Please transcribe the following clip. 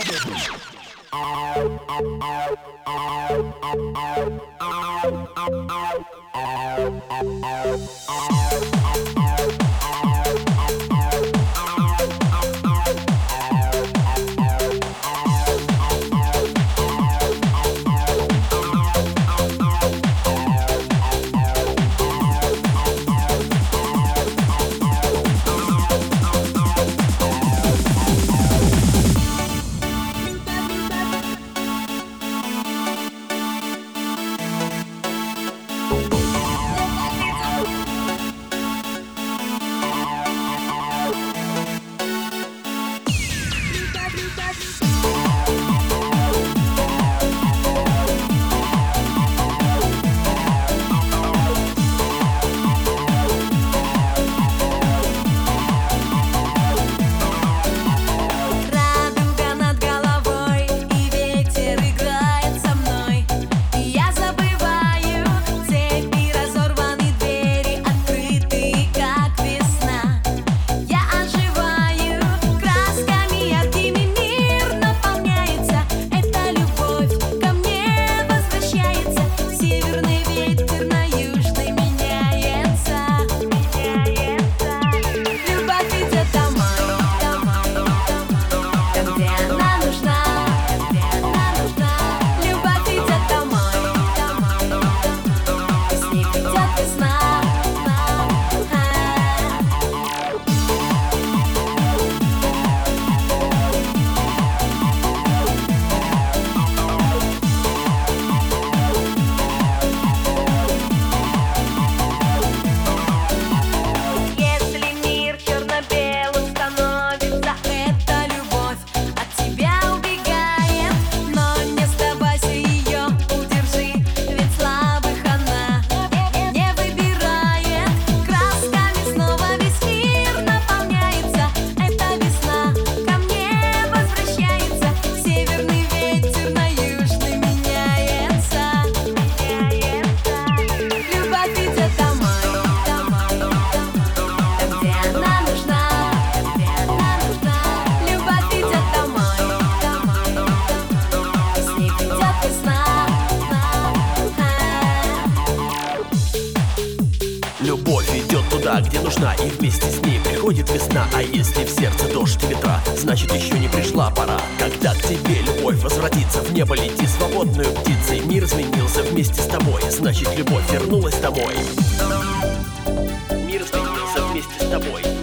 Любовь идет туда, где нужна, и вместе с ней приходит весна. А если в сердце дождь и ветра, значит еще не пришла пора. Когда к тебе любовь возвратится, в небо лети свободную птицей. Мир изменился вместе с тобой, значит любовь вернулась домой. Мир изменился вместе с тобой.